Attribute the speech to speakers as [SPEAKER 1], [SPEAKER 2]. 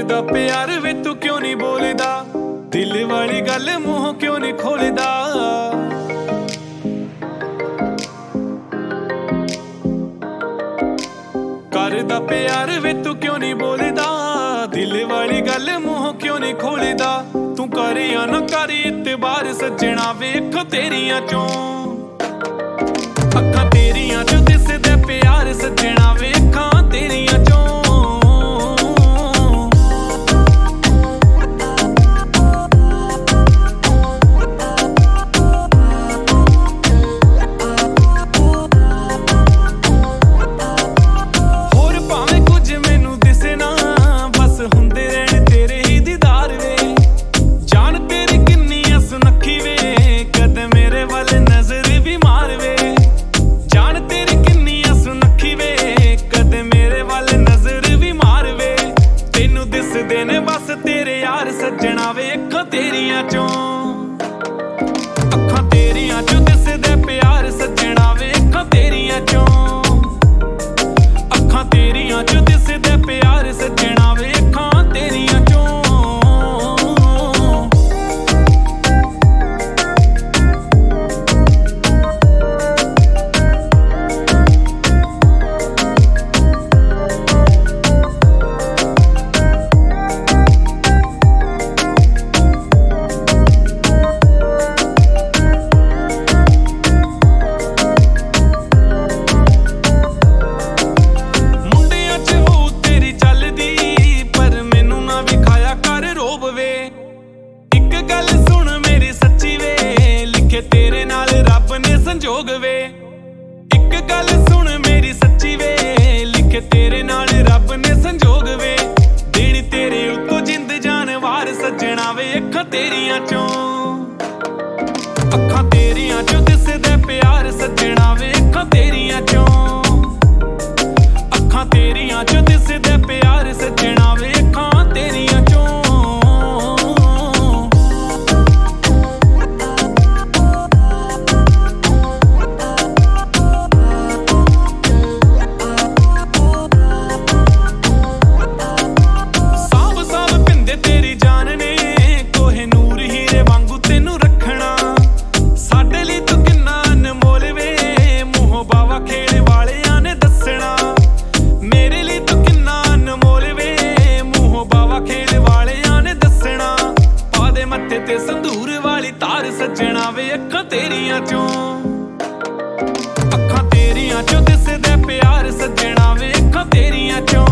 [SPEAKER 1] करदा प्यार वे तू क्यों नहीं बोलदा, दिल वाली गल मूंह क्यों नहीं खोलदा। करदा प्यार वे तू क्यों नहीं बोलदा, दिल वाली गल मूंह क्यों नहीं खोलदा। तू करिया ना करी इतबार सज्जणा वेख तेरियां चों, अखां तेरियां चों दिसदा प्यार सज्जणा वेखां तेरियां चों। बस तेरे यार सज्जणा वेख तेरियां चों, अखां तेरियां चों दिसदा प्यार सज्जणा वेख तेरियां चों, अखां तेरियां चों दिसदा प्यार सज्जणा वेखां तेरियां चों। तेरे नाल रब ने संजोग वे, एक गल सुन मेरी सच्ची वे, लिखे तेरे नाल रब ने संजोग वे। देनी तेरे उत्तों जिंद जान वार सज्जणा वे अखां तेरियां चों, अखां तेरियां चों दिसदा प्यार सज्जणा वे अखां तेरियां चों, अखां तेरियां चों दिसदा प्यार सज्जणा वे अखां तेरियां चों। ते संदूर वाली तार सज्जणा वे अखां तेरियां चों, अखां तेरियां चों दिसदा प्यार सज्जणा वे अखां तेरियां चों।